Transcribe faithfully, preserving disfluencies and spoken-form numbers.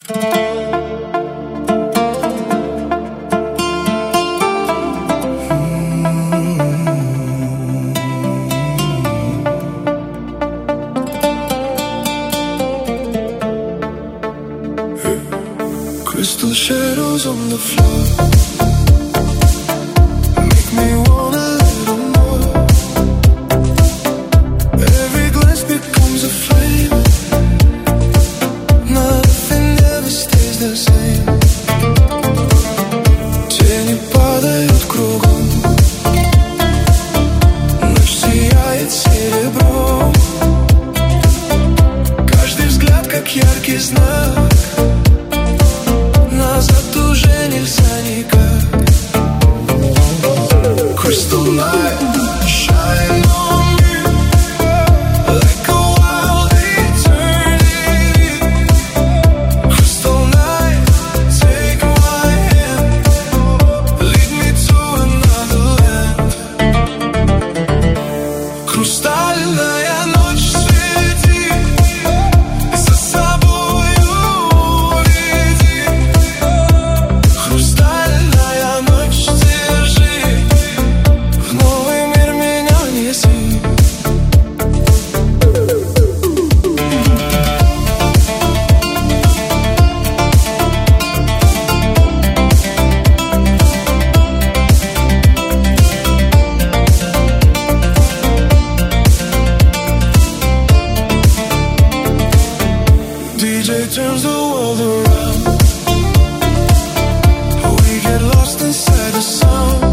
Crystal shadows on the floor make me want a little more. Every glance becomes a flame. Nothing ever stays the same. Тени падают кругом, ночь сияет серебром. Каждый взгляд как яркий знак. Назад уже нельзя никак. Crystal light, shine on me like a wild eternity. Crystal night, take my hand, lead me to another land. Хрустальная ночь, свети, за собой уведи. Хрустальная ночь, держи, в новый мир меня неси. ди джей turns the world around. We get lost inside the sound.